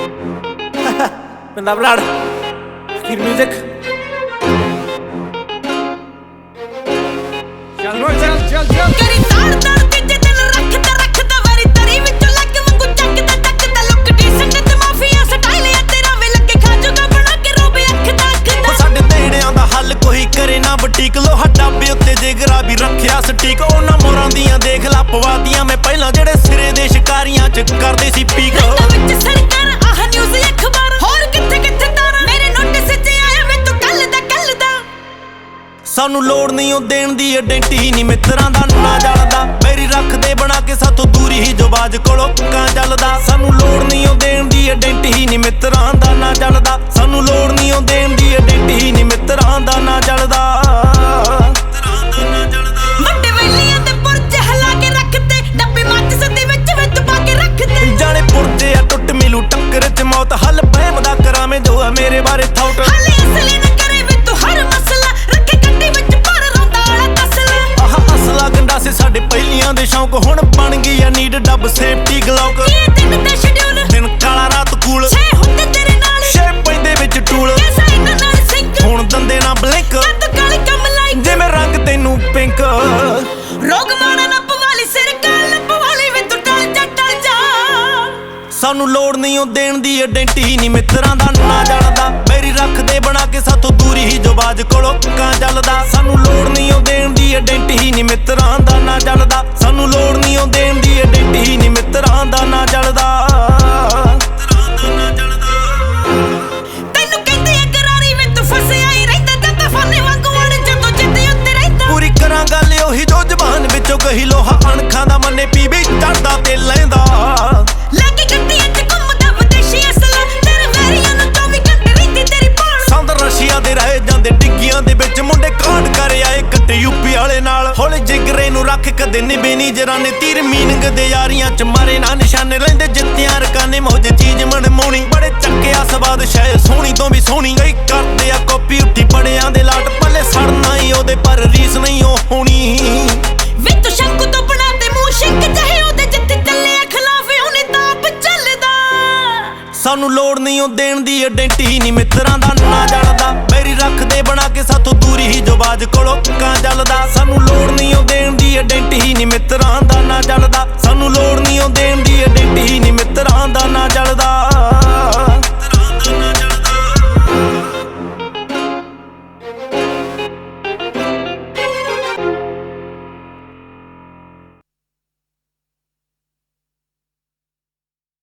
Benda Blood, Kid Music. ਕਰੀ ਤਾੜ ਤਾੜ ਤੀਜੇ ਦਿਨ ਰੱਖਦਾ ਵਾਰੀ ਤਰੀ ਵਿੱਚੋਂ ਲੱਗ ਵਾਂਗੂ ਚੱਕਦਾ ਲੁੱਕ ਡੀਸੈਂਟ ਤੇ ਮਾਫੀਆ ਸਟਾਈਲ ਆ ਤੇਰਾ ਵੇ ਲੱਗੇ ਖਾਜੂਗਾ ਬਣਾ ਕੇ ਰੋਬੇ ਅੱਖ ਦਾ ਸਾਡੇ ਨੇੜਿਆਂ ਦਾ ਹੱਲ ਕੋਈ ਕਰੇ ਨਾ ਬਟੀਕ ਲੋਹਾ ਡਾਬੇ ਉੱਤੇ ਜਿਗਰਾ ਵੀ ਰੱਖਿਆ ਸਟੀਕ ਉਹਨਾਂ ਮੋਰਾਂ ਦੀਆਂ ਦੇਖ ਲਾ ਪਵਾਦੀਆਂ ਮੈਂ ਪਹਿਲਾਂ ਜਿਹੜੇ ਸਿਰੇ ਦੇ ਸ਼ਿਕਾਰੀਆਂ ਚ ਕਰਦੇ ਸੀ ਪੀਕ ਵਿੱਚ ਸਰਕਾਰ ਆਹ ਨਿਊਜ਼ ਅਖਬਾਰ ਹੋਰ ਕਿੱਥੇ ਕਿੱਥੇ ਤਾਰਾ ਮੇਰੇ ਨੋਟਿਸ ਚ ਆਇਆ ਵੇ ਤੂੰ ਕੱਲ ਦਾ ਸਾਨੂੰ ਲੋੜ ਨਹੀਂ ਉਹ ਦੇਣ ਦੀ ਆਇਡੈਂਟੀ ਨਹੀਂ ਮਿੱਤਰਾਂ ਦਾ ਨਾ ਜਲਦਾ ਮੇਰੀ ਰੱਖਦੇ ਬਣਾ ਕੇ ਸਾਥੋਂ ਦੂਰੀ ਹੀ ਜੋ ਬਾਜ ਕੋਲੋਂ ਕਾਂ ਚੱਲਦਾ ਸਾਨੂੰ ਲੋੜ ਨਹੀਂ ਉਹ ਦੇਣ ਦੀ ਆਇਡੈਂਟੀ ਨਹੀਂ ਮਿੱਤਰਾਂ ਦਾ ਨਾ ਜਲਦਾ ਸਾਨੂੰ ਲੋੜ ਨਹੀਂ ਉਹ ਦੇਣ ਦੀ ਆਇਡੈਂਟੀ ਨਹੀਂ ਮਿੱਤਰਾਂ ਦਾ ਨਾ ਜਲਦਾ ਵੱਡੇ ਵੇਲੀਆਂ ਤੇ ਪੁਰਜੇ ਹਲਾ ਕੇ ਰੱਖਦੇ ਡੱਬੇ ਮੱਚ ਸਦੀ ਵਿੱਚ ਪਾ ਕੇ ਰੱਖਦੇ ਜਾਣੇ ਪੁਰਜੇ ਆ ਟੁੱਟ ਮਿਲੂ ਟੱਕਰ ਚ ਮੌਤ ਹੱਲ ਬਹਿਮ ਦਾ ਕਰਾਵੇਂ ਜੋ ਆ ਮੇਰੇ ਬਾਰੇ ਥਾਉਟ ਹਾਲੇ ਅਸਲੀ ਨਾ ਕਰੇ ਵੇ ਤੂੰ ਹਰ ਮਸਲਾ ਰੱਖੇ ਗੱਡੀ ਵਿੱਚ ਪਰ ਰੌਂਦਾ ਵਾਲਾ ਤਸਲਾ ਆਹ ਅਸਲਾ ਗੰਡਾ ਸੀ ਸਾਡੇ ਪਹਿਲੀਆਂ ਦੇ ਸ਼ੌਂਕ ਹੁਣ ਬਣ ਗਈ ਆ ਨੀਡ ਡੱਬ ਸੇਫਟੀ ਗਲੌਕ ਇਹ ਦਿਨ ਦਾ ਸ਼ਡਿਊਲ ਦਿਨ ਕਾਲਾ ਰਾਤ ਕੂਲ ਛੇ ਹੁੰਦੇ ਤੇਰੇ ਨਾਲ ਛੇ ਪੈਂਦੇ ਵਿੱਚ ਟੂਲ ਐਸਾ ਇਹਨਾਂ ਨਾਲ ਸਿੰਕ ਹੁਣ ਦੰਦੇ ਨਾ ਬਲਿੰਕ ਕੱਦ ਕਾਲੀ ਕੰਮ ਲਾਈਕ ਜਿਵੇਂ ਰੰਗ ਤੈਨੂੰ ਪਿੰਕ ਰੋਗ ਮਾਣਾ ਨਾ ਪਵਾਲੀ ਸਿਰ ਕਾਲ ਪਵਾਲੀ ਵੇ ਤੂੰ ਟਲ ਜਾ ਸਾਨੂੰ ਲੋੜ ਨਹੀਂ ਉਹ ਦੇਣ ਦੀ ਆਇਡੈਂਟੀ ਨਹੀਂ ਮਿੱਤਰਾਂ ਦਾ ਨਾ ਜਲਦਾ ਮੇਰੀ ਰੱਖਦੇ ਬਣਾ ਕੇ ਸਾਥੋਂ ਦੂਰੀ ਹੀ ਜੋ ਬਾਜ ਕੋਲੋਂ ਕਾਂ ਚੱਲਦਾ ਸਾਨੂੰ ਲੋੜ ਨਹੀਂ ਉਹ ਦੇਣ ਦੀ ਆਇਡੈਂਟੀ ਨਹੀਂ ਮਿੱਤਰਾਂ ਦਾ ਨਾ ਜਲਦਾ ਸਾਨੂੰ ਲੋੜ ਨਹੀਂ ਉਹ ਦੇਣ ਦੀ ਆਇਡੈਂਟੀ ਨਹੀਂ ਮਿੱਤਰਾਂ ਦਾ ਨਾ ਜਲਦਾ ਤੈਨੂੰ ਕਹਿੰਦੇ ਆ ਕਰਾਰੀ ਵੇ ਤੂੰ ਫਸਿਆ ਹੀ ਰਹਿੰਦਾ ਜੱਟਾ ਫਾਨੇ ਵਾਂਗੂ ਅੜ ਜਦੋਂ ਜਿੱਦੇ ਉੱਤੇ ਰਹਿੰਦਾ ਪੂਰੀ ਕਰਾਂ ਗੱਲ ਉਹੀ ਜੋ ਜ਼ਬਾਨ ਵਿੱਚੋਂ ਕਹੀ ਲੋਹਾ ਅਣਖਾਂ ਦਾ ਮੰਨੇ ਪੀ ਵੀ ਚੜਦਾ ਤੇ ਲੈਂਦਾ ਲੱਗੀ ਗੱਡੀਆਂ ਚ ਘੁੰਮਦਾ ਵਿਦੇਸ਼ੀ ਅਸਲਾ ਤੇਰੇ ਵੈਰੀਆਂ ਨੂੰ 24 ਘੰਟੇ ਰਹਿੰਦੀ ਤੇਰੀ ਭਾਣ ਸੰਦ ਰਸ਼ੀਆ ਦੇ ਰਹਿ ਜਾਂਦੇ ਡਿੱਗੀਆਂ ਦੇ ਵਿੱਚ ਮੁੰਡੇ ਕਾਂਡ ਕਰ ਆਏ ਕੱਟੇ ਯੂਪੀ ਵਾਲੇ ਨਾਲ ਹੌਲੇ ਜਿਗਰੇ ਨੂੰ ਰੱਖ ਕਦੇ ਨਿਭੇ ਨੀ ਜਰਾਂ ਨੇ ਤੀਰ ਮੀਨਿੰਗ ਦੇ ਯਾਰੀਆਂ ਚ ਮਾਰੇ ਨਾ ਨਿਸ਼ਾਨੇ ਲੈਂਦੇ ਜਿੱਤਿਆਂ ਰਕਾਨੇ ਮੌਜ ਚੀਜ਼ ਮਨਮੋਣੀ ਬੜੇ ਚੱਕਿਆ ਸਵਾਦ ਸ਼ਾਇਦ ਸੋਹਣੀ ਤੋਂ ਵੀ ਸੋਹਣੀ ਗਈ ਕਰਦੇ ਆ ਕਾਪੀ ਉੱਠੀ ਬੜਿਆਂ ਦੇ ਲਾਟ ਪੱਲੇ ਸੜਨਾ ਹੀ ਉਹਦੇ ਪਰ ਰੀਸ ਨਹੀਂ ਉਹ ਹੋਣੀ ਵੇ ਤੂੰ ਸ਼ੰਕੂ ਤੋਂ ਬਣਾ ਤੇ ਮੂੰਹ ਸ਼ਿੰਕ ਚਾਹੇ ਉਹਦੇ ਜਿੱਥੇ ਚੱਲਿਆ ਖਿਲਾਫ ਉਹਨੇ ਤਾਪ ਚੱਲਦਾ ਸਾਨੂੰ ਲੋੜ ਨਹੀਂ ਉਹ ਦੇਣ ਦੀ ਆਇਡੈਂਟੀ ਨਹੀਂ ਮਿੱਤਰਾਂ ਦਾ ਨਾ ਜਲਦਾ ਮੇਰੀ ਰੱਖਦੇ ਬਣਾ ਕੇ ਸਾਥੋਂ ਦੂਰੀ ਹੀ ਜੋ ਬਾਜ ਕੋਲੋਂ ਕਾਂ ਚੱਲਦਾ ਸਾਨੂੰ ਲੋੜ ਨਹੀਂ ਉਹ ਦੇਣ ਦੀ ਆਇਡੈਂਟੀ ਨਹੀਂ ਮਿੱਤਰਾਂ ਦਾ ਨਾ ਜਲਦਾ ਸਾਨੂੰ ਲੋੜ ਨਹੀਂ ਉਹ ਦੇਣ ਦੀ ਆਇਡੈਂਟੀ ਨਹੀਂ ਮਿੱਤਰਾਂ